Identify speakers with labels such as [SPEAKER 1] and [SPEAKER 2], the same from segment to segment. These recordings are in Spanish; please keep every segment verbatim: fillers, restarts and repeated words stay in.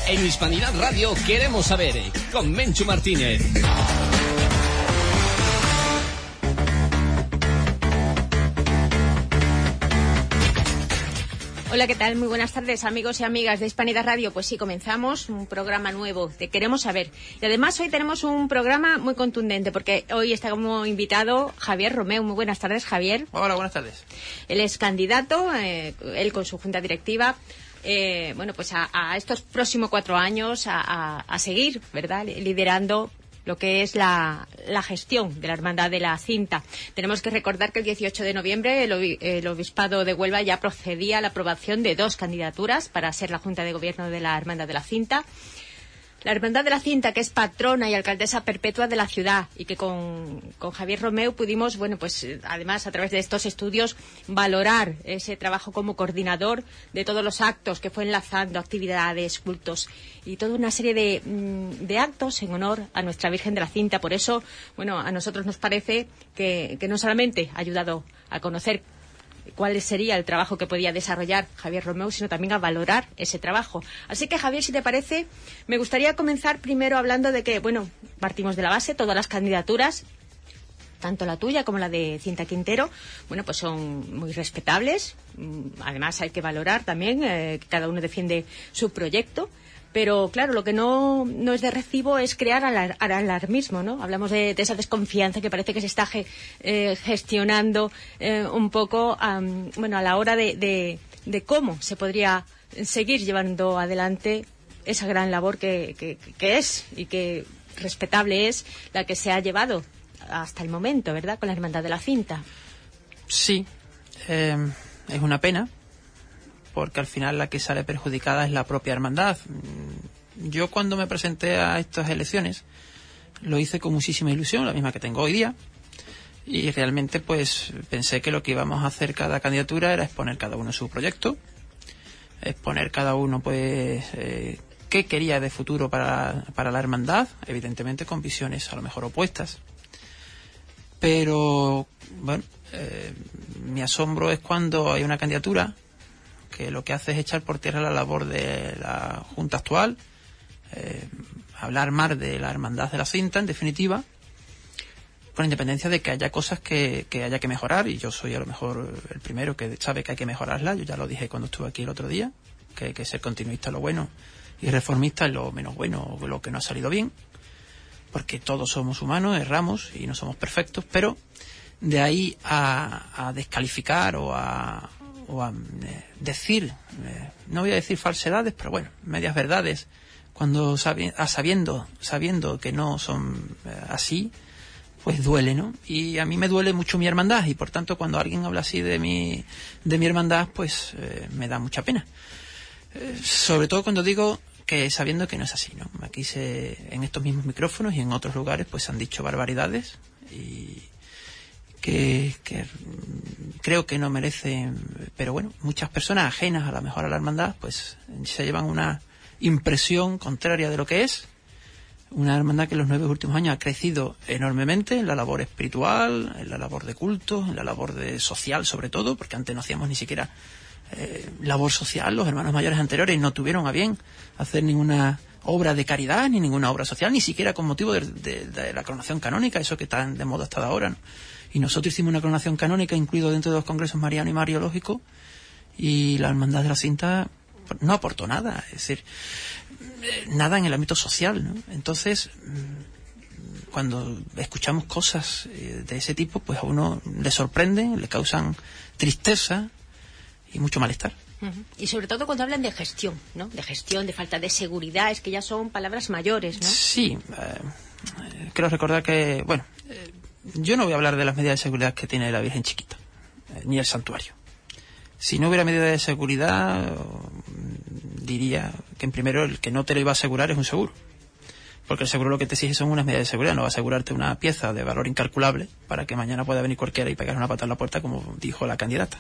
[SPEAKER 1] En Hispanidad Radio queremos saber, con Menchu Martínez.
[SPEAKER 2] Hola, ¿qué tal? Muy buenas tardes, amigos y amigas de Hispanidad Radio. Pues sí, comenzamos un programa nuevo de Queremos Saber. Y además hoy tenemos un programa muy contundente, porque hoy está como invitado Javier Romeu. Muy buenas tardes, Javier.
[SPEAKER 3] Hola, buenas tardes.
[SPEAKER 2] Él es candidato, eh, él con su junta directiva, eh, bueno, pues a, a estos próximos cuatro años a, a, a seguir, ¿verdad?, liderando lo que es la, la gestión de la Hermandad de la Cinta. Tenemos que recordar que el dieciocho de noviembre el, obi, el Obispado de Huelva ya procedía a la aprobación de dos candidaturas para ser la Junta de Gobierno de la Hermandad de la Cinta. La Hermandad de la Cinta, que es patrona y alcaldesa perpetua de la ciudad, y que con, con Javier Romeu pudimos, bueno, pues además a través de estos estudios valorar ese trabajo como coordinador de todos los actos que fue enlazando actividades, cultos y toda una serie de, de actos en honor a nuestra Virgen de la Cinta. Por eso, bueno, a nosotros nos parece que, que no solamente ha ayudado a conocer cuál sería el trabajo que podía desarrollar Javier Romeu, sino también a valorar ese trabajo. Así que, Javier, si te parece, me gustaría comenzar primero hablando de que, bueno, partimos de la base, todas las candidaturas, tanto la tuya como la de Cinta Quintero, bueno, pues son muy respetables. Además, hay que valorar también eh, que cada uno defiende su proyecto. Pero, claro, lo que no, no es de recibo es crear alar, alarmismo, ¿no? Hablamos de, de esa desconfianza que parece que se está ge, eh, gestionando eh, un poco um, bueno, a la hora de, de, de cómo se podría seguir llevando adelante esa gran labor que, que, que es y que respetable es la que se ha llevado hasta el momento, ¿verdad?, con la Hermandad de la Cinta.
[SPEAKER 3] Sí, eh, es una pena, porque al final la que sale perjudicada es la propia hermandad. Yo cuando me presenté a estas elecciones lo hice con muchísima ilusión, la misma que tengo hoy día, y realmente pues pensé que lo que íbamos a hacer cada candidatura era exponer cada uno su proyecto, exponer cada uno pues eh, qué quería de futuro para, para la hermandad, evidentemente con visiones a lo mejor opuestas. Pero bueno, eh, mi asombro es cuando hay una candidatura que lo que hace es echar por tierra la labor de la Junta actual, eh, hablar más de la Hermandad de la Cinta, en definitiva, con independencia de que haya cosas que, que haya que mejorar, y yo soy a lo mejor el primero que sabe que hay que mejorarla. Yo ya lo dije cuando estuve aquí el otro día, que hay que ser continuista en lo bueno y reformista en lo menos bueno, o lo que no ha salido bien, porque todos somos humanos, erramos y no somos perfectos, pero de ahí a, a descalificar o a o a eh, decir, eh, no voy a decir falsedades, pero bueno, medias verdades, cuando sabi- a sabiendo, sabiendo que no son eh, así, pues duele, ¿no? Y a mí me duele mucho mi hermandad, y por tanto cuando alguien habla así de mi, de mi hermandad, pues eh, me da mucha pena. Eh, sobre todo cuando digo que sabiendo que no es así, ¿no? Aquí se, en estos mismos micrófonos y en otros lugares, pues se han dicho barbaridades, y Que, que creo que no merecen, pero bueno, muchas personas ajenas a la mejor a la hermandad pues se llevan una impresión contraria de lo que es una hermandad que en los nueve últimos años ha crecido enormemente en la labor espiritual, en la labor de culto, en la labor de social sobre todo, porque antes no hacíamos ni siquiera eh, labor social. Los hermanos mayores anteriores no tuvieron a bien hacer ninguna obra de caridad ni ninguna obra social, ni siquiera con motivo de, de, de la coronación canónica, eso que está de moda hasta ahora, ¿no? Y nosotros hicimos una coronación canónica incluido dentro de los congresos mariano y mariológico, y la Hermandad de la Cinta no aportó nada, es decir, nada en el ámbito social, ¿no? Entonces, cuando escuchamos cosas de ese tipo, pues a uno le sorprende, le causan tristeza y mucho malestar.
[SPEAKER 2] Uh-huh. Y sobre todo cuando hablan de gestión, ¿no? De gestión, de falta de seguridad, es que ya son palabras mayores, ¿no?
[SPEAKER 3] Sí, eh, quiero recordar que, bueno, eh, yo no voy a hablar de las medidas de seguridad que tiene la Virgen Chiquita, eh, ni el santuario. Si no hubiera medidas de seguridad, diría que en primero el que no te lo iba a asegurar es un seguro. Porque el seguro lo que te exige son unas medidas de seguridad, no va a asegurarte una pieza de valor incalculable para que mañana pueda venir cualquiera y pegar una pata en la puerta, como dijo la candidata.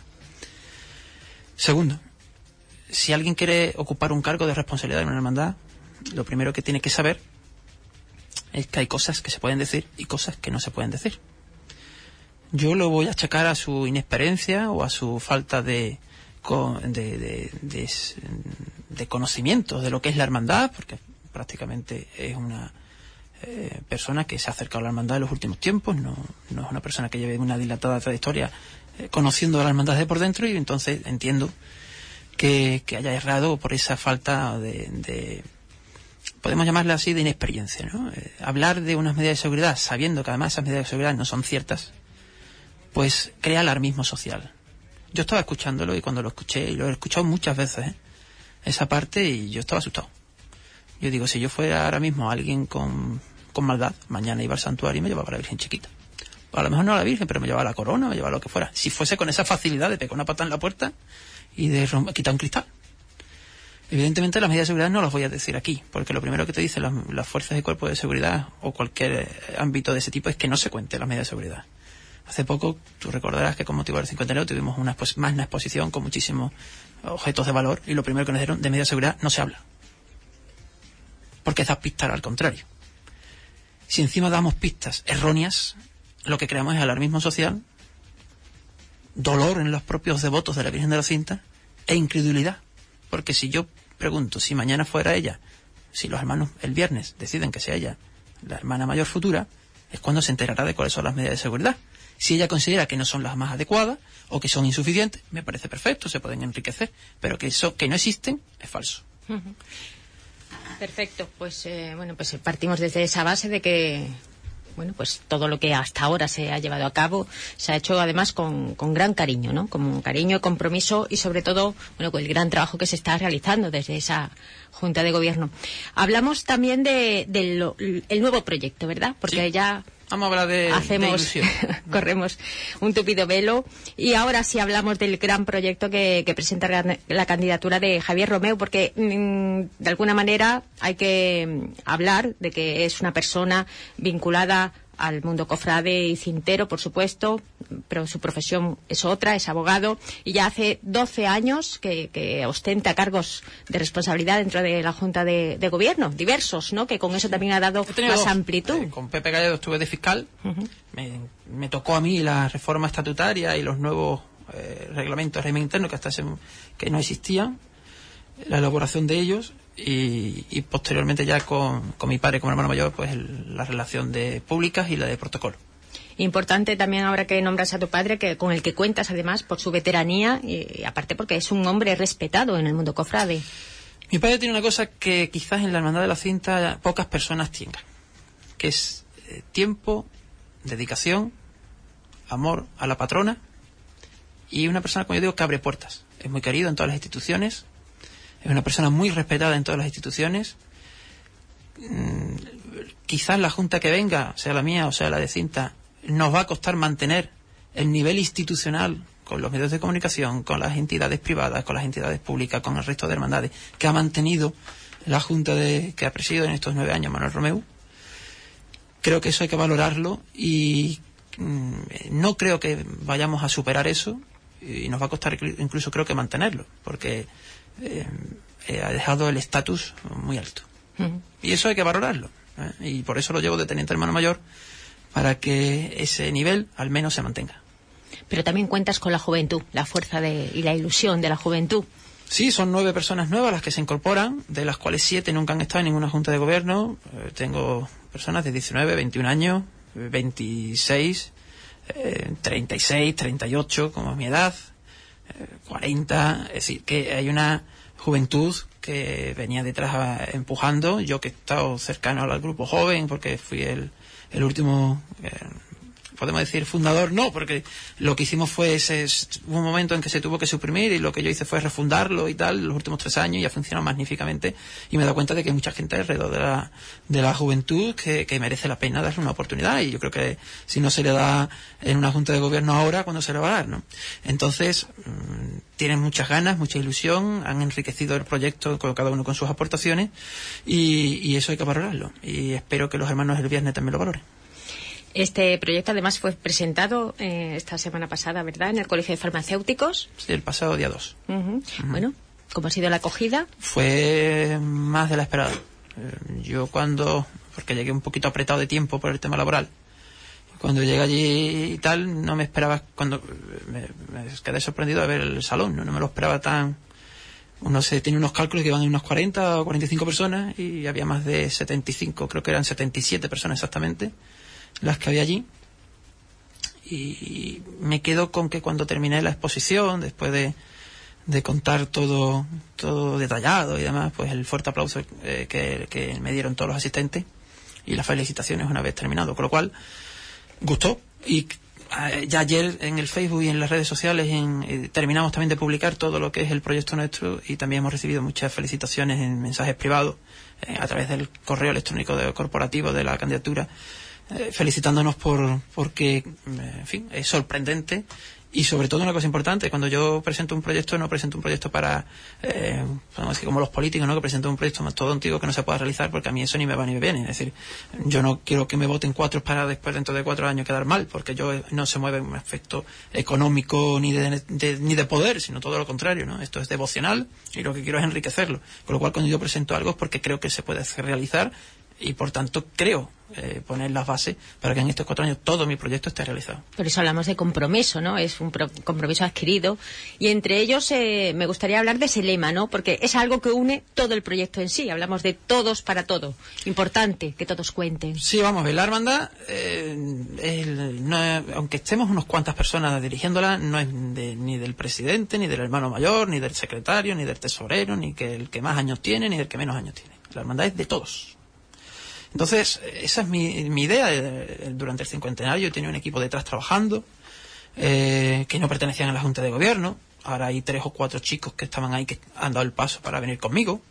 [SPEAKER 3] Segundo, si alguien quiere ocupar un cargo de responsabilidad en una hermandad, lo primero que tiene que saber es que hay cosas que se pueden decir y cosas que no se pueden decir. Yo lo voy a achacar a su inexperiencia o a su falta de con, de, de, de, de conocimiento de lo que es la hermandad, porque prácticamente es una eh, persona que se ha acercado a la hermandad en los últimos tiempos, no, no es una persona que lleve una dilatada trayectoria eh, conociendo a la hermandad de por dentro, y entonces entiendo que, que haya errado por esa falta de, de podemos llamarla así, de inexperiencia, ¿no? Eh, hablar de unas medidas de seguridad sabiendo que además esas medidas de seguridad no son ciertas, pues crea alarmismo social. Yo estaba escuchándolo, y cuando lo escuché, y lo he escuchado muchas veces, ¿eh? esa parte, y yo estaba asustado. Yo digo, si yo fuera ahora mismo alguien con, con maldad, mañana iba al santuario y me llevaba a la Virgen chiquita. A lo mejor no a la Virgen, pero me llevaba la corona, me llevaba lo que fuera. Si fuese con esa facilidad de pegar una pata en la puerta y de romper, quitar un cristal. Evidentemente las medidas de seguridad no las voy a decir aquí, porque lo primero que te dicen las, las fuerzas y cuerpos de seguridad o cualquier ámbito de ese tipo es que no se cuente las medidas de seguridad. Hace poco, tú recordarás que con motivo del cincuentenario tuvimos una, pues, más una exposición con muchísimos objetos de valor, y lo primero que nos dieron de medidas de seguridad no se habla. Porque da pistas al contrario. Si encima damos pistas erróneas, lo que creamos es alarmismo social, dolor en los propios devotos de la Virgen de la Cinta e incredulidad. Porque si yo pregunto, si mañana fuera ella, si los hermanos el viernes deciden que sea ella la hermana mayor futura, es cuando se enterará de cuáles son las medidas de seguridad. Si ella considera que no son las más adecuadas o que son insuficientes, me parece perfecto, se pueden enriquecer, pero que eso que no existen es falso.
[SPEAKER 2] Uh-huh. Perfecto, pues eh, bueno, pues partimos desde esa base de que bueno, pues todo lo que hasta ahora se ha llevado a cabo se ha hecho además con, con gran cariño, ¿no? Con cariño, compromiso y sobre todo, bueno, con el gran trabajo que se está realizando desde esa Junta de Gobierno. Hablamos también de, de lo, el nuevo proyecto, ¿verdad? Porque sí. ya
[SPEAKER 3] Vamos a hablar de,
[SPEAKER 2] hacemos,
[SPEAKER 3] de
[SPEAKER 2] corremos un tupido velo. Y ahora sí hablamos del gran proyecto que, que presenta la candidatura de Javier Romeu, porque mmm, de alguna manera hay que hablar de que es una persona vinculada al mundo cofrade y cintero, por supuesto, pero su profesión es otra, es abogado, y ya hace doce años que, que ostenta cargos de responsabilidad dentro de la Junta de, de Gobierno, diversos, ¿no? Que con eso también ha dado más
[SPEAKER 3] dos.
[SPEAKER 2] amplitud.
[SPEAKER 3] Eh, con Pepe Gallardo estuve de fiscal,
[SPEAKER 2] uh-huh.
[SPEAKER 3] me, me tocó a mí la reforma estatutaria y los nuevos eh, reglamentos de régimen interno que hasta ese, que no existían, la elaboración de ellos. Y, y posteriormente ya con, con mi padre como hermano mayor, pues el, la relación de públicas y la de protocolo.
[SPEAKER 2] Importante también ahora que nombras a tu padre, que con el que cuentas además por su veteranía y, y aparte porque es un hombre respetado en el mundo cofrade.
[SPEAKER 3] Mi padre tiene una cosa que quizás en la Hermandad de la Cinta pocas personas tengan, que es eh, tiempo, dedicación, amor a la patrona, y una persona, como yo digo, que abre puertas. Es muy querido en todas las instituciones. Es una persona muy respetada en todas las instituciones. Mm, quizás la Junta que venga, sea la mía o sea la de Cinta, nos va a costar mantener el nivel institucional con los medios de comunicación, con las entidades privadas, con las entidades públicas, con el resto de hermandades que ha mantenido la Junta de, que ha presidido en estos nueve años Manuel Romeu. Creo que eso hay que valorarlo y mm, no creo que vayamos a superar eso, y nos va a costar incluso creo que mantenerlo, porque Eh, eh, ha dejado el estatus muy alto. Uh-huh. Y eso hay que valorarlo, ¿eh? Y por eso lo llevo de teniente hermano mayor, para que ese nivel al menos se mantenga.
[SPEAKER 2] Pero también cuentas con la juventud, la fuerza de, y la ilusión de la juventud.
[SPEAKER 3] Sí, son nueve personas nuevas las que se incorporan, de las cuales siete nunca han estado en ninguna junta de gobierno. Eh, tengo personas de diecinueve, veintiún años, veintiséis, eh, treinta y seis, treinta y ocho, como es mi edad, cuarenta, es decir, que hay una juventud que venía detrás empujando. Yo que he estado cercano al grupo joven, porque fui el, el último, eh, podemos decir fundador, no, porque lo que hicimos fue ese, un momento en que se tuvo que suprimir, y lo que yo hice fue refundarlo y tal, los últimos tres años, y ha funcionado magníficamente, y me he dado cuenta de que hay mucha gente alrededor de la, de la juventud que, que merece la pena darle una oportunidad, y yo creo que si no se le da en una junta de gobierno ahora, ¿cuándo se le va a dar, no? Entonces, mmm, tienen muchas ganas, mucha ilusión, han enriquecido el proyecto con cada uno con sus aportaciones, y, y eso hay que valorarlo, y espero que los hermanos el viernes también lo valoren.
[SPEAKER 2] Este proyecto además fue presentado eh, esta semana pasada, ¿verdad?, en el Colegio de Farmacéuticos.
[SPEAKER 3] Sí, el pasado día dos.
[SPEAKER 2] Uh-huh. Uh-huh. Bueno, ¿cómo ha sido la acogida?
[SPEAKER 3] Fue más de la esperada. Eh, yo cuando, porque llegué un poquito apretado de tiempo por el tema laboral, Cuando llegué allí y tal, no me esperaba, cuando me, me quedé sorprendido de ver el salón, no, no me lo esperaba tan... Uno se tiene unos cálculos que iban en unas cuarenta o cuarenta y cinco personas y había más de setenta y cinco, creo que eran setenta y siete personas exactamente las que había allí. Y me quedo con que cuando terminé la exposición, después de, de contar todo todo detallado y demás, pues el fuerte aplauso eh, que, que me dieron todos los asistentes y las felicitaciones una vez terminado, con lo cual gustó. Y eh, ya ayer en el Facebook y en las redes sociales en, eh, terminamos también de publicar todo lo que es el proyecto nuestro y también hemos recibido muchas felicitaciones en mensajes privados eh, a través del correo electrónico de, corporativo de la candidatura, eh, felicitándonos por porque, en fin, es sorprendente. Y sobre todo una cosa importante, cuando yo presento un proyecto, no presento un proyecto para, eh, podemos decir como los políticos, ¿no? Que presento un proyecto mastodóntico que no se pueda realizar porque a mí eso ni me va ni me viene. Es decir, yo no quiero que me voten cuatro para después dentro de cuatro años quedar mal, porque yo no se mueve un aspecto económico ni de, de, ni de poder, sino todo lo contrario, ¿no? Esto es devocional y lo que quiero es enriquecerlo. Con lo cual cuando yo presento algo es porque creo que se puede realizar y por tanto creo eh, poner las bases para que en estos cuatro años todo mi proyecto esté realizado.
[SPEAKER 2] Por eso hablamos de compromiso, ¿no? Es un pro- compromiso adquirido y entre ellos eh, me gustaría hablar de ese lema, ¿no? Porque es algo que une todo el proyecto en sí. Hablamos de todos para todo. Importante que todos cuenten.
[SPEAKER 3] Sí, vamos a ver, la hermandad, eh, el, no, aunque estemos unas cuantas personas dirigiéndola, no es de, ni del presidente, ni del hermano mayor, ni del secretario, ni del tesorero, ni que el que más años tiene, ni del que menos años tiene. La hermandad es de todos. Entonces, esa es mi, mi idea. Durante el cincuentenario yo tenía un equipo detrás trabajando, eh, que no pertenecían a la Junta de Gobierno. Ahora hay tres o cuatro chicos que estaban ahí que han dado el paso para venir conmigo.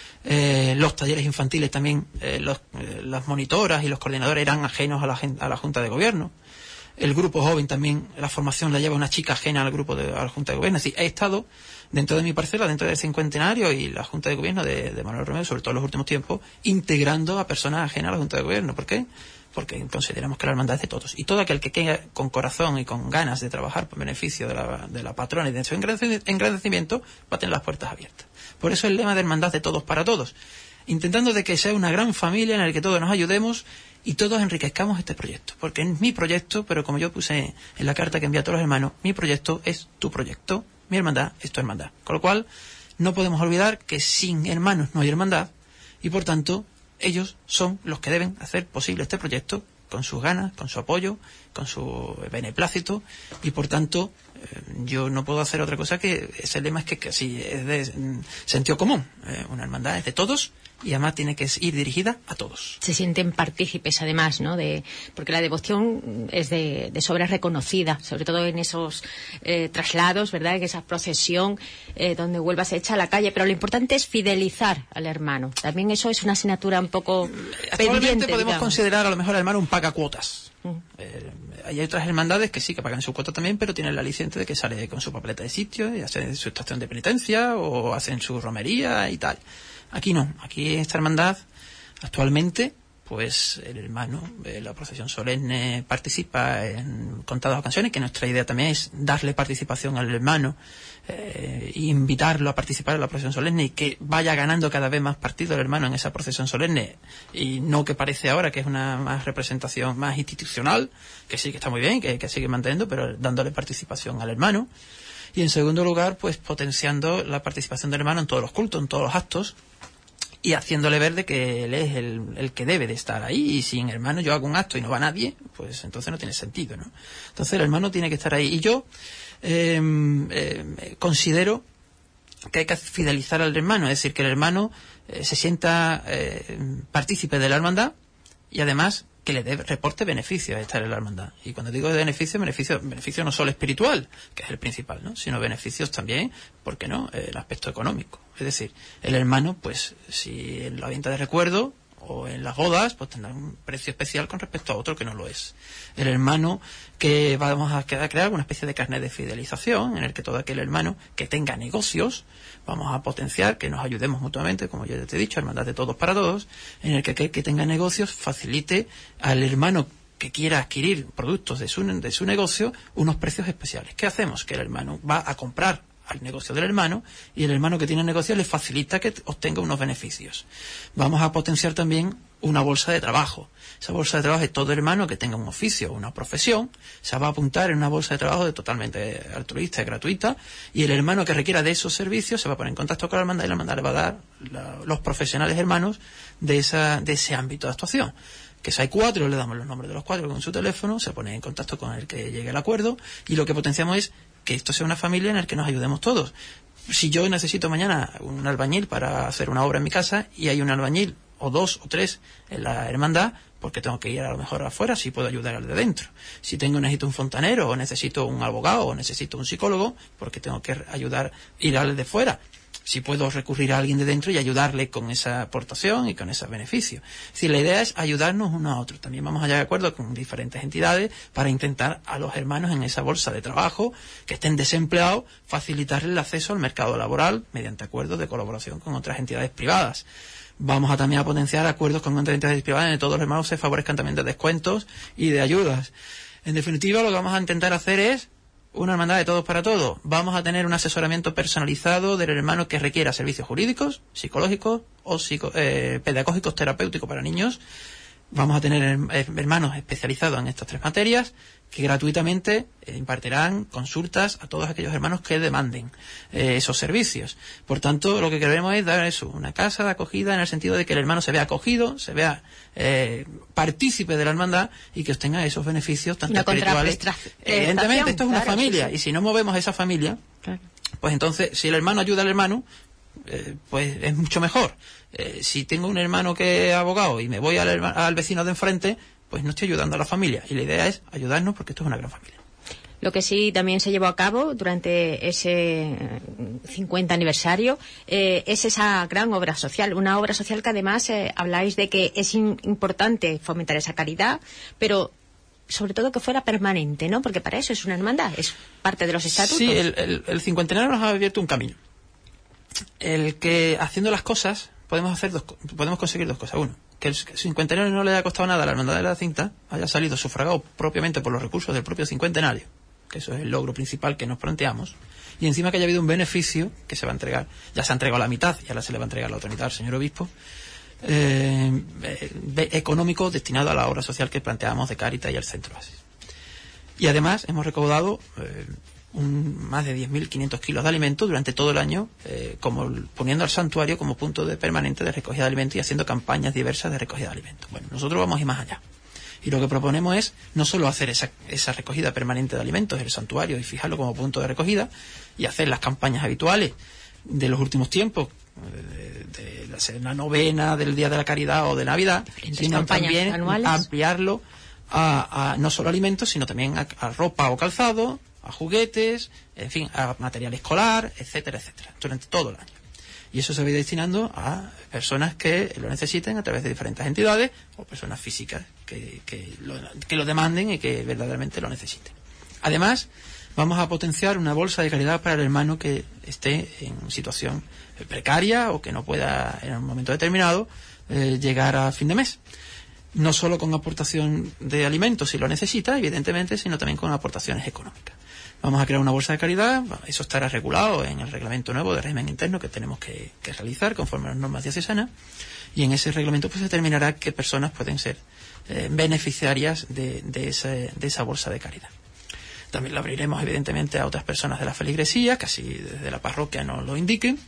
[SPEAKER 3] Eh, los talleres infantiles también, eh, los, eh, las monitoras y los coordinadores eran ajenos a la, a la Junta de Gobierno. El grupo joven también, la formación la lleva una chica ajena al grupo de a la Junta de Gobierno. Es decir, he estado dentro de mi parcela, dentro del cincuentenario y la Junta de Gobierno de, de Manuel Romero, sobre todo en los últimos tiempos, integrando a personas ajenas a la Junta de Gobierno. ¿Por qué? Porque consideramos que la hermandad es de todos. Y todo aquel que quede con corazón y con ganas de trabajar por beneficio de la, de la patrona y de su engrandecimiento, va a tener las puertas abiertas. Por eso el lema de hermandad de todos para todos. Intentando de que sea una gran familia en la que todos nos ayudemos y todos enriquezcamos este proyecto. Porque es mi proyecto, pero como yo puse en la carta que envié a todos los hermanos, mi proyecto es tu proyecto, mi hermandad es tu hermandad. Con lo cual, no podemos olvidar que sin hermanos no hay hermandad y por tanto, ellos son los que deben hacer posible este proyecto con sus ganas, con su apoyo, con su beneplácito y por tanto, eh, yo no puedo hacer otra cosa que ese lema es que, que sí, es de mm, sentido común. Eh, una hermandad es de todos y además tiene que ir dirigida a todos.
[SPEAKER 2] Se sienten partícipes además, ¿no? De, porque la devoción es de, de sobra reconocida, sobre todo en esos eh, traslados, ¿verdad? En esa procesión eh, donde Huelva se echa a la calle, pero lo importante es fidelizar al hermano. También eso es una asignatura un poco
[SPEAKER 3] Actualmente
[SPEAKER 2] pendiente,
[SPEAKER 3] podemos
[SPEAKER 2] digamos.
[SPEAKER 3] considerar a lo mejor al hermano un pagacuotas.
[SPEAKER 2] Mm.
[SPEAKER 3] Eh, hay otras hermandades que sí, que pagan su cuota también, pero tienen la aliciente de que sale con su papeleta de sitio y hacen su estación de penitencia o hacen su romería y tal. Aquí no, aquí esta hermandad actualmente, pues el hermano, eh, la procesión solemne participa en contadas ocasiones, que nuestra idea también es darle participación al hermano, eh, e invitarlo a participar en la procesión solemne y que vaya ganando cada vez más partido el hermano en esa procesión solemne y no que parece ahora que es una más representación más institucional, que sí que está muy bien, que, que sigue manteniendo, pero dándole participación al hermano. Y en segundo lugar, pues potenciando la participación del hermano en todos los cultos, en todos los actos, y haciéndole ver de que él es el, el que debe de estar ahí, y sin hermano yo hago un acto y no va nadie, pues entonces no tiene sentido, ¿no? Entonces el hermano tiene que estar ahí. Y yo eh, eh, considero que hay que fidelizar al hermano, es decir, que el hermano eh, se sienta eh, partícipe de la hermandad y además que le dé, reporte beneficio a estar en la hermandad. Y cuando digo de beneficio, beneficio, beneficio no solo espiritual, que es el principal, ¿no? Sino beneficios también, ¿por qué no?, el aspecto económico. Es decir, el hermano, pues, si en la venta de recuerdo o en las bodas, pues tendrá un precio especial con respecto a otro que no lo es. El hermano que vamos a crear una especie de carnet de fidelización en el que todo aquel hermano que tenga negocios, vamos a potenciar que nos ayudemos mutuamente, como ya te he dicho, hermandad de todos para todos, en el que aquel que tenga negocios facilite al hermano que quiera adquirir productos de su, de su negocio unos precios especiales. ¿Qué hacemos? Que el hermano va a comprar al negocio del hermano, y el hermano que tiene el negocio le facilita que obtenga unos beneficios. Vamos a potenciar también una bolsa de trabajo. Esa bolsa de trabajo es todo hermano que tenga un oficio o una profesión, se va a apuntar en una bolsa de trabajo de totalmente altruista y gratuita, y el hermano que requiera de esos servicios se va a poner en contacto con la hermandad y la hermandad le va a dar la, los profesionales hermanos de, esa, de ese ámbito de actuación. Que si hay cuatro, le damos los nombres de los cuatro con su teléfono, se pone en contacto con el que llegue al acuerdo, y lo que potenciamos es que esto sea una familia en la que nos ayudemos todos. Si yo necesito mañana un albañil para hacer una obra en mi casa y hay un albañil o dos o tres en la hermandad, porque tengo que ir a lo mejor afuera, si puedo ayudar al de dentro. Si tengo necesito un fontanero, o necesito un abogado, o necesito un psicólogo, porque tengo que ayudar, ir al de fuera. Si puedo recurrir a alguien de dentro y ayudarle con esa aportación y con ese beneficio. Es decir, la idea es ayudarnos uno a otro. También vamos a llegar a acuerdo con diferentes entidades para intentar a los hermanos en esa bolsa de trabajo que estén desempleados, facilitarles el acceso al mercado laboral mediante acuerdos de colaboración con otras entidades privadas. Vamos a también a potenciar acuerdos con otras entidades privadas en que todos los hermanos se favorezcan también de descuentos y de ayudas. En definitiva, lo que vamos a intentar hacer es una hermandad de todos para todos. Vamos a tener un asesoramiento personalizado del hermano que requiera servicios jurídicos, psicológicos o psico, eh, pedagógicos terapéuticos para niños. Vamos a tener hermanos especializados en estas tres materias que gratuitamente eh, impartirán consultas a todos aquellos hermanos que demanden eh, esos servicios. Por tanto, lo que queremos es dar eso, una casa de acogida en el sentido de que el hermano se vea acogido, se vea eh, partícipe de la hermandad y que obtenga esos beneficios tanto
[SPEAKER 2] una
[SPEAKER 3] espirituales. Evidentemente, esto es una
[SPEAKER 2] claro,
[SPEAKER 3] familia,
[SPEAKER 2] sí, sí.
[SPEAKER 3] Y si no movemos esa familia, claro. Pues entonces, si el hermano ayuda al hermano, eh, pues es mucho mejor. Eh, si tengo un hermano que es abogado y me voy al, al vecino de enfrente, pues no estoy ayudando a la familia. Y la idea es ayudarnos porque esto es una gran familia.
[SPEAKER 2] Lo que sí también se llevó a cabo durante ese cincuenta aniversario eh, es esa gran obra social. Una obra social que además eh, habláis de que es in- importante fomentar esa caridad, pero sobre todo que fuera permanente, ¿no? Porque para eso es una hermandad, es parte de los estatutos.
[SPEAKER 3] Sí, el, el, el cincuentenario nos ha abierto un camino. El que haciendo las cosas podemos hacer dos, podemos conseguir dos cosas. Uno, que el cincuentenario no le haya costado nada a la hermandad de la cinta, haya salido sufragado propiamente por los recursos del propio cincuentenario, que eso es el logro principal que nos planteamos, y encima que haya habido un beneficio que se va a entregar, ya se ha entregado la mitad y ahora se le va a entregar la otra mitad al señor obispo, eh, eh, económico destinado a la obra social que planteábamos de Cáritas y al Centro Oasis. Y además hemos recaudado eh, un, más de diez mil quinientos kilos de alimentos durante todo el año, eh, como poniendo al santuario como punto de permanente de recogida de alimentos y haciendo campañas diversas de recogida de alimentos. Bueno, nosotros vamos a ir más allá. Y lo que proponemos es no solo hacer esa, esa recogida permanente de alimentos en el santuario y fijarlo como punto de recogida y hacer las campañas habituales de los últimos tiempos, de, de, de la novena, del Día de la Caridad o de Navidad, sino también anuales. Ampliarlo a, a no solo alimentos, sino también a, a ropa o calzado, a juguetes, en fin, a material escolar, etcétera, etcétera, durante todo el año. Y eso se va destinando a personas que lo necesiten a través de diferentes entidades o personas físicas que, que, lo, que lo demanden y que verdaderamente lo necesiten. Además, vamos a potenciar una bolsa de caridad para el hermano que esté en situación precaria o que no pueda en un momento determinado eh, llegar a fin de mes. No solo con aportación de alimentos si lo necesita, evidentemente, sino también con aportaciones económicas. Vamos a crear una bolsa de caridad, eso estará regulado en el reglamento nuevo de régimen interno que tenemos que, que realizar conforme a las normas diocesanas, y en ese reglamento pues se determinará qué personas pueden ser eh, beneficiarias de, de, ese, de esa bolsa de caridad. También lo abriremos evidentemente a otras personas de la feligresía, que así desde la parroquia nos lo indiquen.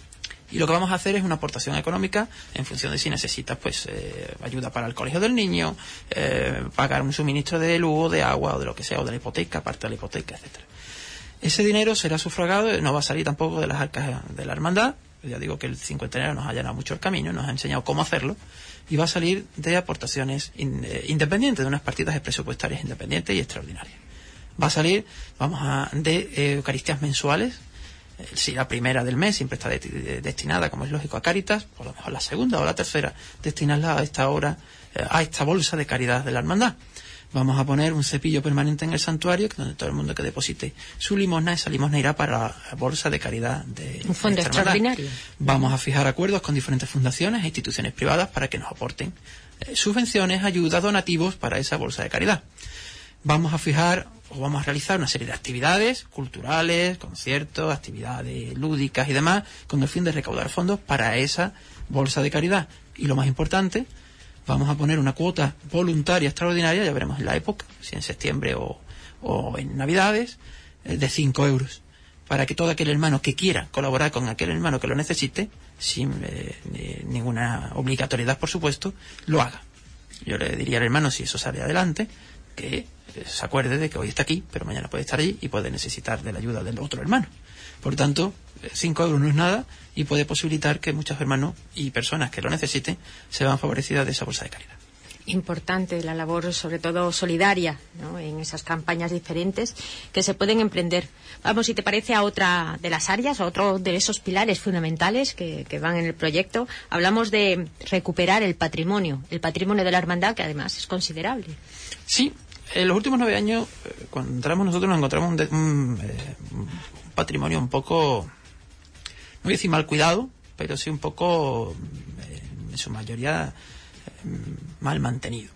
[SPEAKER 3] Y lo que vamos a hacer es una aportación económica en función de si necesitas pues eh, ayuda para el colegio del niño, eh, pagar un suministro de luz, de agua o de lo que sea, o de la hipoteca, parte de la hipoteca, etcétera. Ese dinero será sufragado, no va a salir tampoco de las arcas de la hermandad. Ya digo que el cincuentenario nos ha allanado mucho el camino, nos ha enseñado cómo hacerlo, y va a salir de aportaciones in, eh, independientes, de unas partidas presupuestarias independientes y extraordinarias. Va a salir, vamos a, de eh, Eucaristías mensuales. Si la primera del mes siempre está de, de, destinada, como es lógico, a Cáritas, por lo mejor la segunda o la tercera, destinarla a esta hora, eh, a esta bolsa de caridad de la hermandad. Vamos a poner un cepillo permanente en el santuario, donde todo el mundo que deposite su limosna, esa limosna irá para la bolsa de caridad de
[SPEAKER 2] un fondo
[SPEAKER 3] de esta
[SPEAKER 2] extraordinario.
[SPEAKER 3] hermandad. Vamos a fijar acuerdos con diferentes fundaciones e instituciones privadas para que nos aporten eh, subvenciones, ayudas, donativos para esa bolsa de caridad. vamos a fijar o vamos a realizar una serie de actividades culturales, conciertos, actividades lúdicas y demás, con el fin de recaudar fondos para esa bolsa de caridad. Y lo más importante, vamos a poner una cuota voluntaria extraordinaria, ya veremos en la época, si en septiembre o, o en Navidades, de cinco euros, para que todo aquel hermano que quiera colaborar con aquel hermano que lo necesite, sin eh, ninguna obligatoriedad, por supuesto, lo haga. Yo le diría al hermano, si eso sale adelante, que se acuerde de que hoy está aquí, pero mañana puede estar allí y puede necesitar de la ayuda del otro hermano. Por tanto, cinco euros no es nada y puede posibilitar que muchos hermanos y personas que lo necesiten se vean favorecidas de esa bolsa de caridad.
[SPEAKER 2] Importante la labor, sobre todo solidaria, ¿no?, en esas campañas diferentes que se pueden emprender. Vamos, si te parece, a otra de las áreas, a otro de esos pilares fundamentales que, que van en el proyecto. Hablamos de recuperar el patrimonio, el patrimonio de la hermandad, que además es considerable.
[SPEAKER 3] Sí, en los últimos nueve años, cuando entramos nosotros nos encontramos un, de, un, eh, un patrimonio un poco, no voy a decir mal cuidado, pero sí un poco, eh, en su mayoría, mal mantenido.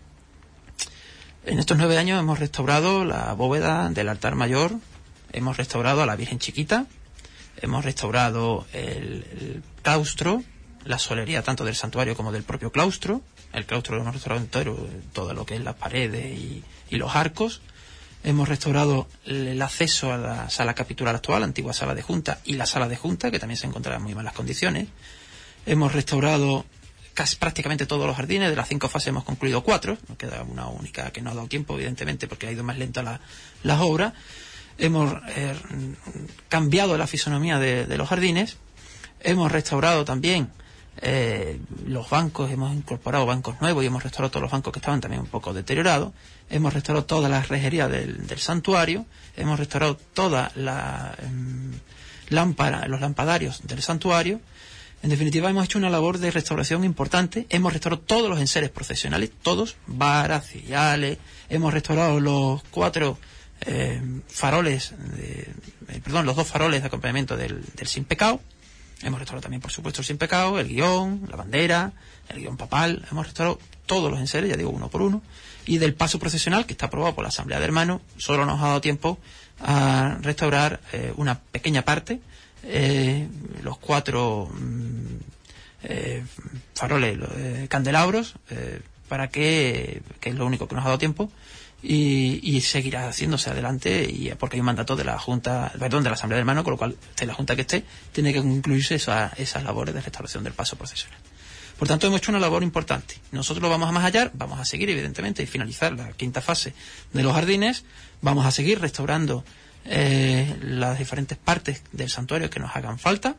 [SPEAKER 3] En estos nueve años hemos restaurado la bóveda del altar mayor, hemos restaurado a la Virgen Chiquita, hemos restaurado el, el claustro, la solería tanto del santuario como del propio claustro. El claustro lo hemos restaurado entero, todo lo que es las paredes y, y los arcos. Hemos restaurado el acceso a la sala capitular actual, la antigua sala de junta, y la sala de junta, que también se encontraba en muy malas condiciones. Hemos restaurado casi prácticamente todos los jardines. De las cinco fases hemos concluido cuatro, nos queda una única que no ha dado tiempo, evidentemente, porque ha ido más lenta la, las obras. Hemos eh, cambiado la fisonomía de, de los jardines, hemos restaurado también eh, los bancos, hemos incorporado bancos nuevos y hemos restaurado todos los bancos que estaban también un poco deteriorados, hemos restaurado todas las rejerías del, del santuario, hemos restaurado todas las eh, lámparas, los lampadarios del santuario. En definitiva, hemos hecho una labor de restauración importante. Hemos restaurado todos los enseres procesionales, todos, varas, ciriales. Hemos restaurado los cuatro eh, faroles, de, eh, perdón, los dos faroles de acompañamiento del, del Sin Pecado. Hemos restaurado también, por supuesto, el Sin Pecado, el guión, la bandera, el guión papal. Hemos restaurado todos los enseres, ya digo, uno por uno. Y del paso procesional, que está aprobado por la Asamblea de Hermanos, solo nos ha dado tiempo a restaurar eh, una pequeña parte. Eh, los cuatro mm, eh, faroles, eh, candelabros, eh, para que, que es lo único que nos ha dado tiempo, y, y seguirá haciéndose adelante, y porque hay un mandato de la Junta, perdón, de la Asamblea de Hermanos, con lo cual, esté la Junta que esté, tiene que concluirse esa, esas labores de restauración del paso procesional. Por tanto, hemos hecho una labor importante. Nosotros lo vamos a más allá, vamos a seguir, evidentemente, y finalizar la quinta fase de los jardines, vamos a seguir restaurando Eh, las diferentes partes del santuario que nos hagan falta,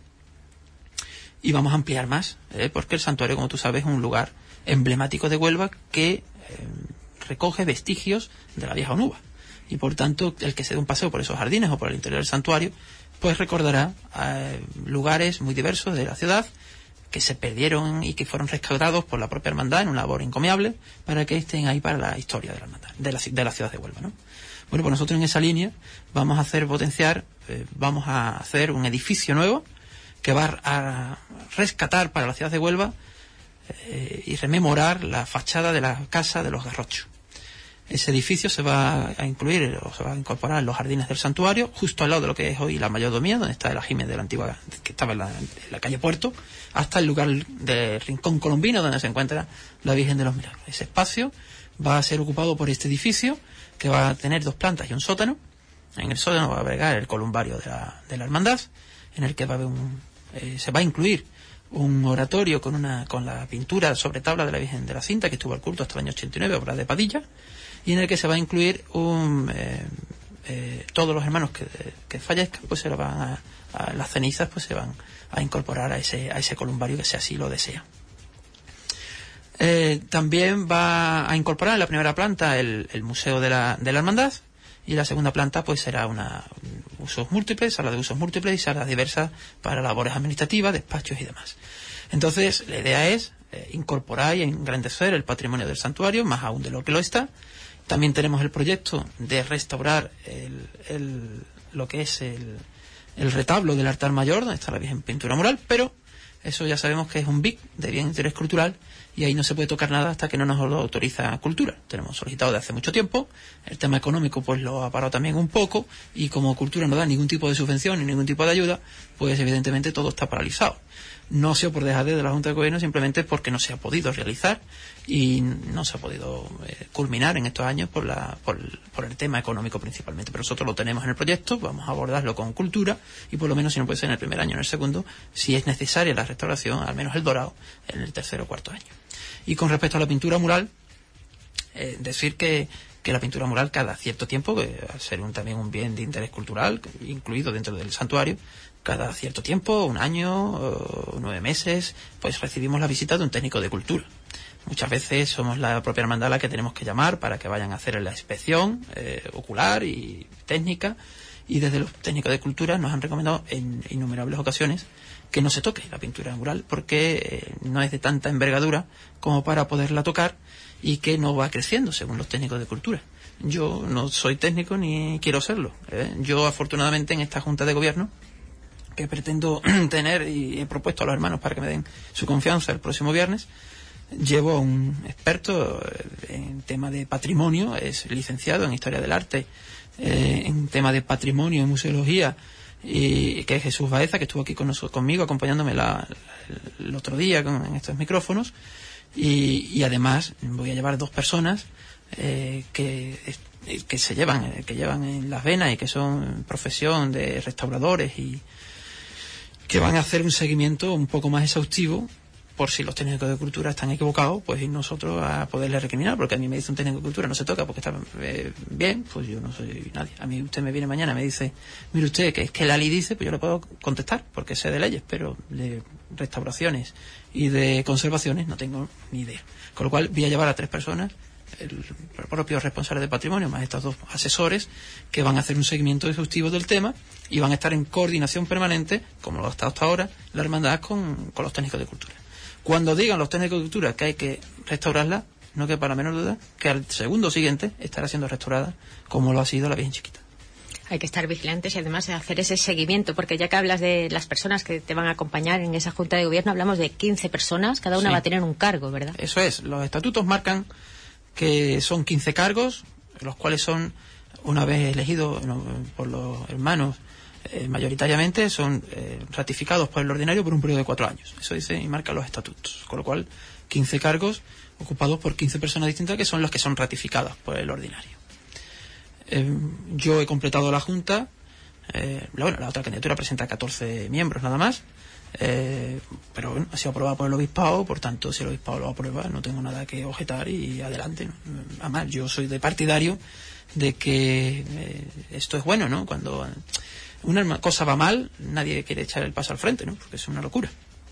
[SPEAKER 3] y vamos a ampliar más, eh, porque el santuario, como tú sabes, es un lugar emblemático de Huelva que eh, recoge vestigios de la vieja Onuba, y por tanto el que se dé un paseo por esos jardines o por el interior del santuario pues recordará eh, lugares muy diversos de la ciudad que se perdieron y que fueron rescatados por la propia hermandad en una labor encomiable para que estén ahí para la historia de la hermandad, de la, de la ciudad de Huelva, ¿no? Bueno, pues nosotros en esa línea vamos a hacer potenciar, eh, vamos a hacer un edificio nuevo que va a rescatar para la ciudad de Huelva eh, y rememorar la fachada de la casa de los Garrochos. Ese edificio se va a incluir o se va a incorporar en los jardines del santuario, justo al lado de lo que es hoy la mayordomía, donde está el ajimen de la antigua, que estaba en la, en la calle Puerto, hasta el lugar del Rincón Colombino, donde se encuentra la Virgen de los Milagros. Ese espacio va a ser ocupado por este edificio, que va a tener dos plantas y un sótano. En el sótano va a agregar el columbario de la, de la hermandad, en el que va a haber un, eh, se va a incluir un oratorio con una con la pintura sobre tabla de la Virgen de la Cinta, que estuvo al culto hasta el año ochenta y nueve, obra de Padilla, y en el que se va a incluir un eh, eh, todos los hermanos que, que fallezcan, pues se lo van a, a las cenizas pues se van a incorporar a ese a ese columbario, que si así lo desea. Eh, también va a incorporar en la primera planta el, el museo de la, de la hermandad, y la segunda planta pues será una usos múltiples, sala de usos múltiples y salas diversas para labores administrativas, despachos y demás. Entonces la idea es eh, incorporar y engrandecer el patrimonio del santuario, más aún de lo que lo está. También tenemos el proyecto de restaurar el, el, lo que es el, el retablo del altar mayor, donde está la Virgen en pintura mural, pero Eso ya sabemos que es un B I C de bien de interés cultural, y ahí no se puede tocar nada hasta que no nos lo autoriza Cultura. Tenemos solicitado de hace mucho tiempo. El tema económico pues lo ha parado también un poco, y como Cultura no da ningún tipo de subvención ni ningún tipo de ayuda, pues evidentemente todo está paralizado. No ha sido por dejadez de la Junta de Gobierno, simplemente porque no se ha podido realizar y no se ha podido eh, culminar en estos años por, la, por, por el tema económico principalmente. Pero nosotros lo tenemos en el proyecto, vamos a abordarlo con Cultura, y por lo menos, si no puede ser en el primer año, en el segundo, si es necesaria la restauración, al menos el dorado, en el tercer o cuarto año. Y con respecto a la pintura mural, eh, decir que, que la pintura mural cada cierto tiempo, que al ser un, también un bien de interés cultural, incluido dentro del santuario, cada cierto tiempo, un año, o nueve meses, pues recibimos la visita de un técnico de cultura. Muchas veces somos la propia hermandad la que tenemos que llamar para que vayan a hacer la inspección eh, ocular y técnica, y desde los técnicos de cultura nos han recomendado en innumerables ocasiones que no se toque la pintura mural, porque eh, no es de tanta envergadura como para poderla tocar, y que no va creciendo según los técnicos de cultura. Yo no soy técnico ni quiero serlo. ¿eh? Yo, afortunadamente, en esta Junta de Gobierno, que pretendo tener, y he propuesto a los hermanos para que me den su confianza el próximo viernes, llevo a un experto en tema de patrimonio, es licenciado en Historia del Arte, eh, en tema de patrimonio y museología, y que es Jesús Baeza, que estuvo aquí con nosotros, conmigo, acompañándome la, el, el otro día con, en estos micrófonos, y, y además voy a llevar dos personas eh, que, que se llevan, que llevan en las venas y que son profesión de restauradores, y que van a hacer un seguimiento un poco más exhaustivo, por si los técnicos de cultura están equivocados, pues ir nosotros a poderles recriminar, porque a mí me dice un técnico de cultura no se toca porque está eh, bien, pues yo no soy nadie. A mí usted me viene mañana y me dice, mire usted, que es que la ley dice, pues yo le puedo contestar, porque sé de leyes, pero de restauraciones y de conservaciones no tengo ni idea. Con lo cual voy a llevar a tres personas, el propio responsable de patrimonio más estos dos asesores, que van a hacer un seguimiento exhaustivo del tema y van a estar en coordinación permanente, como lo ha estado hasta ahora la hermandad, con, con los técnicos de cultura. Cuando digan los técnicos de cultura que hay que restaurarla, no quepa la menor duda que al segundo siguiente estará siendo restaurada como lo ha sido la Virgen Chiquita.
[SPEAKER 2] Hay que estar vigilantes y además hacer ese seguimiento, porque ya que hablas de las personas que te van a acompañar en esa Junta de Gobierno, hablamos de quince personas, cada una sí. va a tener un cargo, ¿verdad? Eso
[SPEAKER 3] es, los estatutos marcan que son quince cargos, los cuales son, una vez elegidos por los hermanos, eh, mayoritariamente son eh, ratificados por el ordinario por un periodo de cuatro años. Eso dice y marca los estatutos. Con lo cual, quince cargos ocupados por quince personas distintas, que son las que son ratificadas por el ordinario. Eh, yo he completado la Junta. Eh, bueno, la otra candidatura presenta catorce miembros nada más. Eh, pero bueno, ha sido aprobada por el obispado, por tanto, si el obispado lo aprueba, no tengo nada que objetar y adelante, ¿no? Además, yo soy de partidario de que eh, esto es bueno, ¿no? Cuando una cosa va mal, nadie quiere echar el paso al frente, ¿no? Porque es una locura.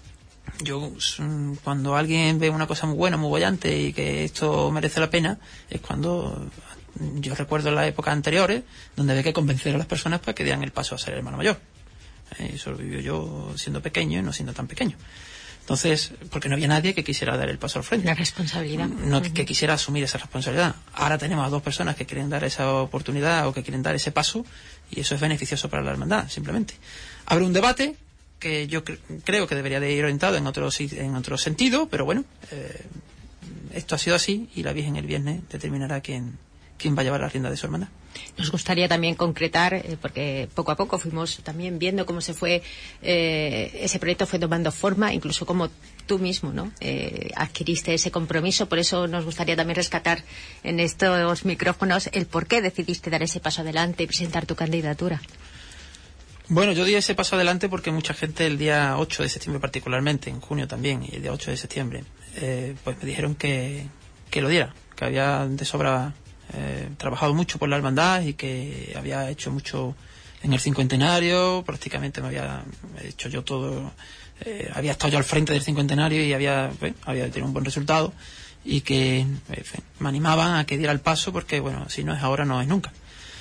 [SPEAKER 3] Yo, cuando alguien ve una cosa muy buena, muy bollante y que esto merece la pena, es cuando yo recuerdo las épocas anteriores donde había que convencer a las personas para que dieran el paso a ser hermano mayor. Eso lo vivió yo siendo pequeño y no siendo tan pequeño. Entonces, porque no había nadie que quisiera dar el paso al frente.
[SPEAKER 2] La responsabilidad.
[SPEAKER 3] No, uh-huh. que quisiera asumir esa responsabilidad. Ahora tenemos a dos personas que quieren dar esa oportunidad o que quieren dar ese paso, y eso es beneficioso para la hermandad, simplemente. Habrá un debate que yo cre- creo que debería de ir orientado en otro, en otro sentido, pero bueno, eh, esto ha sido así, y la Virgen el viernes determinará quién, quién va a llevar la rienda de su hermandad.
[SPEAKER 2] Nos gustaría también concretar, eh, porque poco a poco fuimos también viendo cómo se fue, eh, ese proyecto fue tomando forma, incluso como tú mismo, ¿no? Eh, adquiriste ese compromiso. Por eso nos gustaría también rescatar en estos micrófonos el por qué decidiste dar ese paso adelante y presentar tu candidatura.
[SPEAKER 3] Bueno, yo di ese paso adelante porque mucha gente el día ocho de septiembre particularmente, en junio también, y el día ocho de septiembre, eh, pues me dijeron que, que lo diera, que había de sobra eh, trabajado mucho por la hermandad y que había hecho mucho en el cincuentenario, prácticamente me había hecho yo todo, eh, había estado yo al frente del cincuentenario y había, pues, había tenido un buen resultado, y que eh, me animaban a que diera el paso porque, bueno, si no es ahora, no es nunca.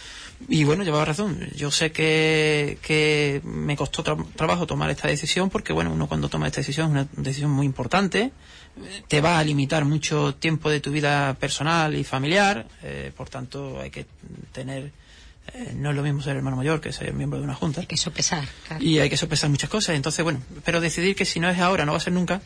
[SPEAKER 3] Y bueno, llevaba razón. Yo sé que, que me costó tra- trabajo tomar esta decisión porque, bueno, uno cuando toma esta decisión es una decisión muy importante. Te va a limitar mucho tiempo de tu vida personal y familiar. Eh, por tanto, hay que tener Eh, no es lo mismo ser hermano mayor que ser miembro de una junta.
[SPEAKER 2] Hay que sopesar, claro.
[SPEAKER 3] Y hay que sopesar muchas cosas. Entonces, bueno, pero decidir que si no es ahora, no va a ser nunca.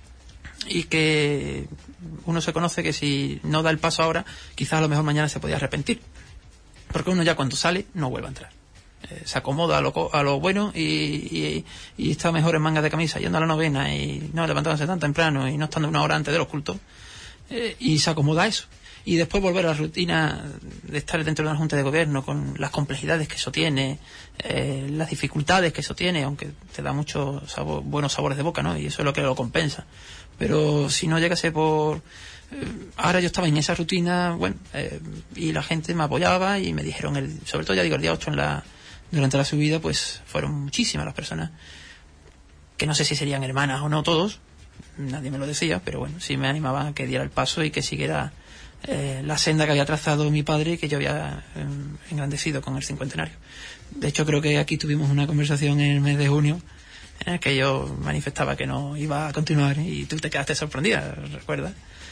[SPEAKER 3] Y que uno se conoce que si no da el paso ahora, quizás a lo mejor mañana se podía arrepentir. Porque uno ya cuando sale no vuelve a entrar. Eh, se acomoda a lo, a lo bueno y, y, y está mejor en mangas de camisa, yendo a la novena y no levantándose tan temprano y no estando una hora antes de los cultos. Eh, y se acomoda a eso. Y después volver a la rutina de estar dentro de una junta de gobierno con las complejidades que eso tiene, eh, las dificultades que eso tiene, aunque te da muchos sabor, buenos sabores de boca, ¿no? Y eso es lo que lo compensa. Pero si no llegase por... Eh, ahora yo estaba en esa rutina, bueno, eh, y la gente me apoyaba y me dijeron, el, sobre todo ya digo, el día ocho en la, durante la subida, pues fueron muchísimas las personas, que no sé si serían hermanas o no todos, nadie me lo decía, pero bueno, sí me animaban a que diera el paso y que siguiera eh, la senda que había trazado mi padre y que yo había eh, engrandecido con el cincuentenario. De hecho, creo que aquí tuvimos una conversación en el mes de junio en el que yo manifestaba que no iba a continuar y tú te quedaste sorprendida, ¿recuerdas?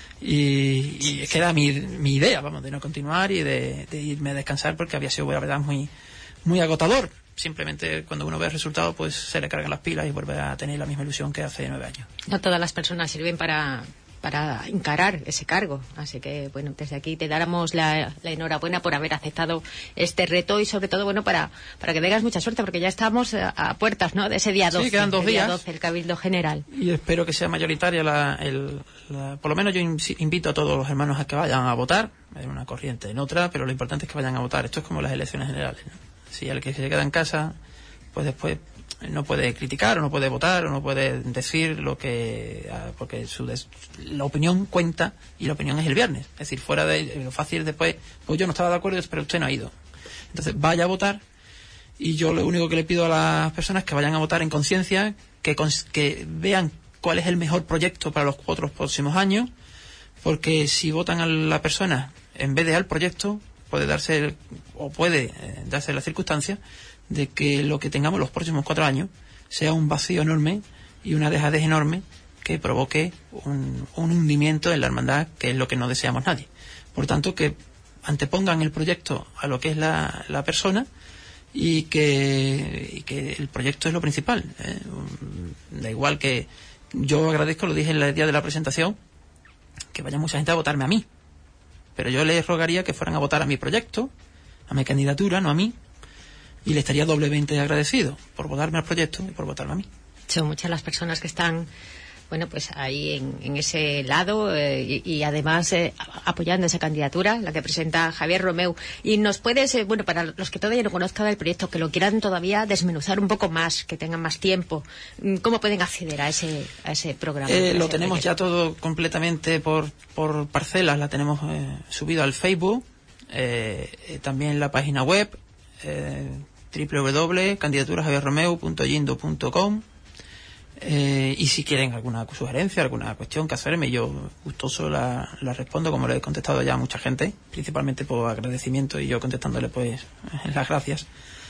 [SPEAKER 3] Y, y es que era mi, mi idea, vamos, de no continuar y de, de irme a descansar porque había sido, la verdad, muy, muy agotador. Simplemente cuando uno ve el resultado, pues se le cargan las pilas y vuelve a tener la misma ilusión que hace nueve años.
[SPEAKER 2] No todas las personas sirven para, para encarar ese cargo. Así que, bueno, desde aquí te dáramos la, la enhorabuena por haber aceptado este reto y, sobre todo, bueno, para, para que tengas mucha suerte, porque ya estamos a, a puertas, ¿no?, de ese día doce.
[SPEAKER 3] Sí, quedan dos días.
[SPEAKER 2] Día doce, el Cabildo General.
[SPEAKER 3] Y espero que sea mayoritaria la, el, la... Por lo menos yo invito a todos los hermanos a que vayan a votar, en una corriente, en otra, pero lo importante es que vayan a votar. Esto es como las elecciones generales, ¿no? Si el que se queda en casa, pues después no puede criticar o no puede votar o no puede decir lo que... porque su des, la opinión cuenta y la opinión es el viernes. Es decir, fuera de lo fácil después, pues yo no estaba de acuerdo, pero usted no ha ido. Entonces vaya a votar y yo lo único que le pido a las personas es que vayan a votar en conciencia, que, que vean cuál es el mejor proyecto para los otros próximos años, porque si votan a la persona en vez de al proyecto, puede darse el, o puede eh, darse la circunstancia de que lo que tengamos los próximos cuatro años sea un vacío enorme y una dejadez enorme que provoque un, un hundimiento en la hermandad, que es lo que no deseamos nadie. Por tanto, que antepongan el proyecto a lo que es la, la persona y que, y que el proyecto es lo principal. ¿eh? Da igual que yo agradezco, lo dije en el día de la presentación, que vaya mucha gente a votarme a mí. Pero yo les rogaría que fueran a votar a mi proyecto, a mi candidatura, no a mí, y le estaría doblemente agradecido por votarme al proyecto y por votarme a mí.
[SPEAKER 2] Son muchas las personas que están, bueno, pues ahí en, en ese lado eh, y, y además eh, apoyando esa candidatura, la que presenta Javier Romeu. Y nos puedes, eh, bueno, para los que todavía no conozcan el proyecto, que lo quieran todavía desmenuzar un poco más, que tengan más tiempo, ¿cómo pueden acceder a ese a ese programa?
[SPEAKER 3] Eh, lo
[SPEAKER 2] ese
[SPEAKER 3] tenemos
[SPEAKER 2] proyecto?
[SPEAKER 3] ya todo completamente por, por parcelas, la tenemos eh, subido al Facebook, eh, eh, también la página web, eh, doble u doble u doble punto candidaturas javier romeu punto yindo punto com. Eh, y si quieren alguna sugerencia, alguna cuestión que hacerme, yo gustoso la, la respondo, como le he contestado ya a mucha gente, principalmente por agradecimiento y yo contestándole pues las gracias.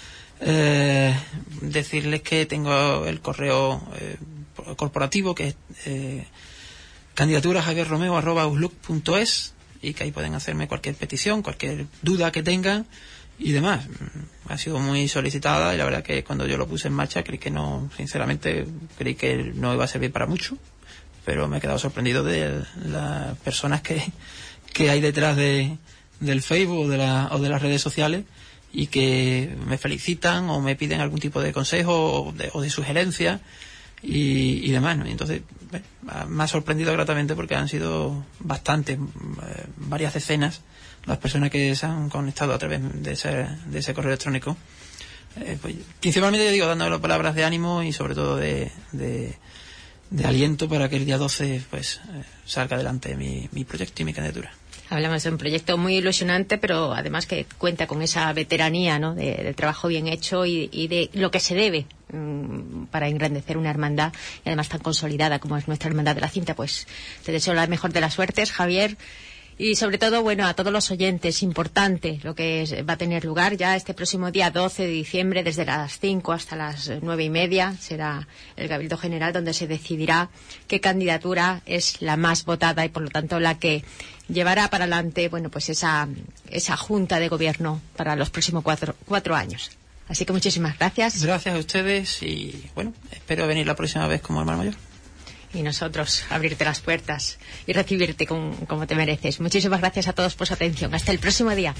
[SPEAKER 3] Eh, decirles que tengo el correo eh, corporativo, que es eh, candidatura javier romeu arroba outlook punto es, y que ahí pueden hacerme cualquier petición, cualquier duda que tengan y demás. Ha sido muy solicitada y la verdad que cuando yo lo puse en marcha creí que no, sinceramente creí que no iba a servir para mucho, pero me he quedado sorprendido de las personas que, que hay detrás de, del Facebook o de, la, o de las redes sociales y que me felicitan o me piden algún tipo de consejo o de, o de sugerencia y, y demás, ¿no? Y entonces bueno, me ha sorprendido gratamente porque han sido bastantes, eh, varias decenas las personas que se han conectado a través de ese, de ese correo electrónico, eh, pues, principalmente digo dándole palabras de ánimo y sobre todo de, de, de aliento para que el día doce pues eh, salga adelante mi, mi proyecto y mi candidatura.
[SPEAKER 2] Hablamos de un proyecto muy ilusionante, pero además que cuenta con esa veteranía, ¿no?, de, de trabajo bien hecho y, y de lo que se debe um, para engrandecer una hermandad, y además tan consolidada como es nuestra Hermandad de la Cinta. Pues te deseo la mejor de las suertes, Javier, Y sobre todo, bueno, a todos los oyentes, importante lo que es, va a tener lugar ya este próximo día doce de diciembre, desde las cinco hasta las nueve y media, será el Cabildo General donde se decidirá qué candidatura es la más votada y, por lo tanto, la que llevará para adelante, bueno, pues esa, esa Junta de Gobierno para los próximos cuatro, cuatro años. Así que muchísimas gracias.
[SPEAKER 3] Gracias a ustedes y, bueno, espero venir la próxima vez como hermano mayor.
[SPEAKER 2] Y nosotros abrirte las puertas y recibirte con, como te mereces. Muchísimas gracias a todos por su atención. Hasta el próximo día.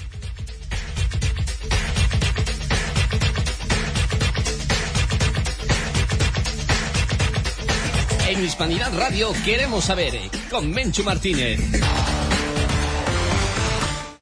[SPEAKER 1] En Hispanidad Radio queremos saber, con Menchu Martínez.